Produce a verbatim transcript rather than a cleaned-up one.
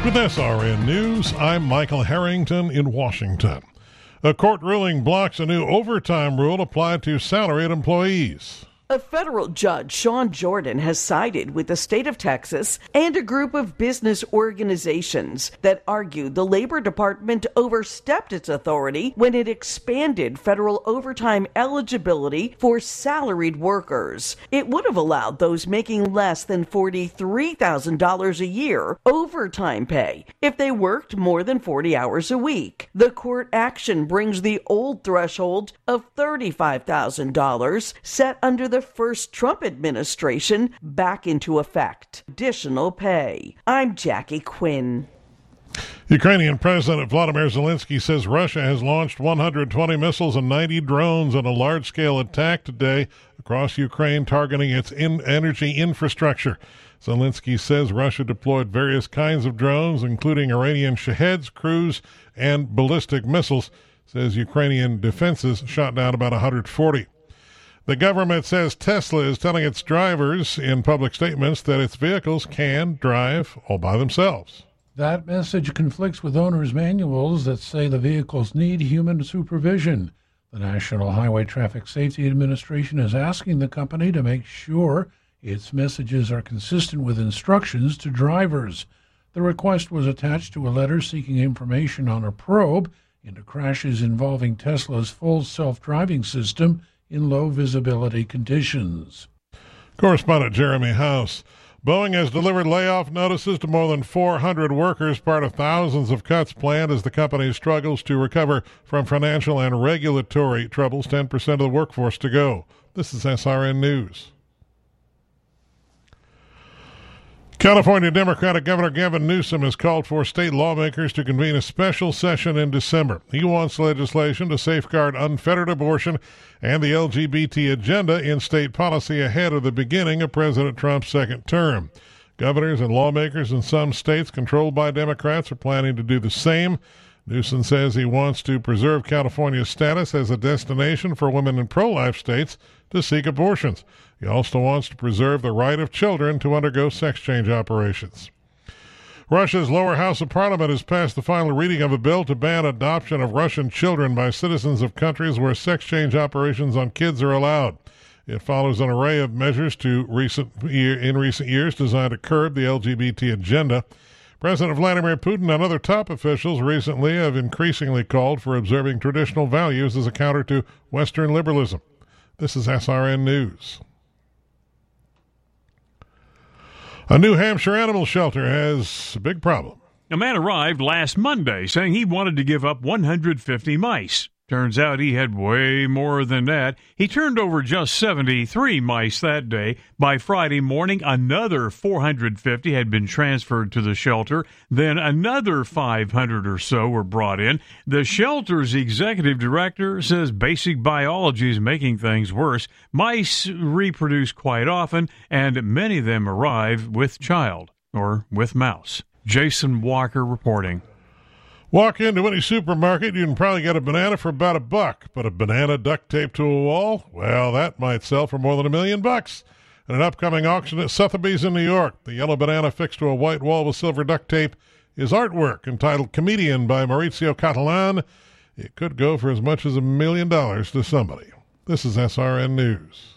With S R N News, I'm Michael Harrington in Washington. A court ruling blocks a new overtime rule applied to salaried employees. A federal judge, Sean Jordan, has sided with the state of Texas and a group of business organizations that argue the Labor Department overstepped its authority when it expanded federal overtime eligibility for salaried workers. It would have allowed those making less than forty-three thousand dollars a year overtime pay if they worked more than forty hours a week. The court action brings the old threshold of thirty-five thousand dollars set under the the first Trump administration back into effect. Additional pay. I'm Jackie Quinn. Ukrainian President Vladimir Zelensky says Russia has launched one hundred twenty missiles and ninety drones in a large-scale attack today across Ukraine, targeting its in- energy infrastructure. Zelensky says Russia deployed various kinds of drones, including Iranian Shaheds, cruise, and ballistic missiles. Says Ukrainian defenses shot down about one hundred forty. The government says Tesla is telling its drivers in public statements that its vehicles can drive all by themselves. That message conflicts with owners' manuals that say the vehicles need human supervision. The National Highway Traffic Safety Administration is asking the company to make sure its messages are consistent with instructions to drivers. The request was attached to a letter seeking information on a probe into crashes involving Tesla's full self-driving system in low-visibility conditions. Correspondent Jeremy House. Boeing has delivered layoff notices to more than four hundred workers, part of thousands of cuts planned as the company struggles to recover from financial and regulatory troubles. ten percent of the workforce to go. This is S R N News. California Democratic Governor Gavin Newsom has called for state lawmakers to convene a special session in December. He wants legislation to safeguard unfettered abortion and the L G B T agenda in state policy ahead of the beginning of President Trump's second term. Governors and lawmakers in some states controlled by Democrats are planning to do the same. Newsom says he wants to preserve California's status as a destination for women in pro-life states to seek abortions. He also wants to preserve the right of children to undergo sex change operations. Russia's lower house of parliament has passed the final reading of a bill to ban adoption of Russian children by citizens of countries where sex change operations on kids are allowed. It follows an array of measures to recent year, in recent years designed to curb the L G B T agenda. President Vladimir Putin and other top officials recently have increasingly called for observing traditional values as a counter to Western liberalism. This is S R N News. A New Hampshire animal shelter has a big problem. A man arrived last Monday saying he wanted to give up one hundred fifty mice. Turns out he had way more than that. He turned over just seventy-three mice that day. By Friday morning, another four hundred fifty had been transferred to the shelter. Then another five hundred or so were brought in. The shelter's executive director says basic biology is making things worse. Mice reproduce quite often, and many of them arrive with child or with mouse. Jason Walker reporting. Walk into any supermarket, you can probably get a banana for about a buck, but a banana duct taped to a wall, well, that might sell for more than a million bucks. In an upcoming auction at Sotheby's in New York, the yellow banana fixed to a white wall with silver duct tape is artwork entitled Comedian by Maurizio Catalan. It could go for as much as a million dollars to somebody. This is S R N News.